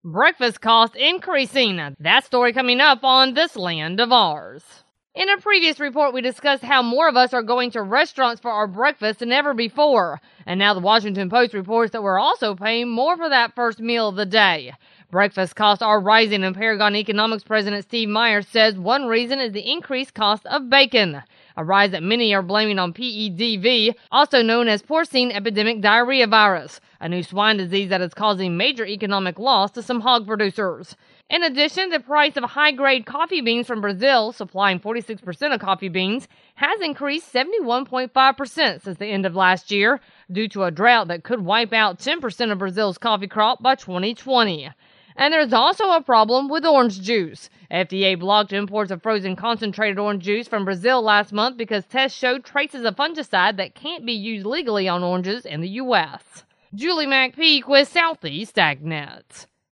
Breakfast costs increasing. That story coming up on This Land of Ours. In a previous report, we discussed how more of us are going to restaurants for our breakfast than ever before. And now the Washington Post reports that we're also paying more for that first meal of the day. Breakfast costs are rising, and Paragon Economics President Steve Myers says one reason is the increased cost of bacon, a rise that many are blaming on PEDV, also known as porcine epidemic diarrhea virus, a new swine disease that is causing major economic loss to some hog producers. In addition, the price of high-grade coffee beans from Brazil, supplying 46% of coffee beans, has increased 71.5% since the end of last year, due to a drought that could wipe out 10% of Brazil's coffee crop by 2020. And there's also a problem with orange juice. FDA blocked imports of frozen concentrated orange juice from Brazil last month because tests showed traces of fungicide that can't be used legally on oranges in the U.S. Julie McPeak with Southeast AgNet.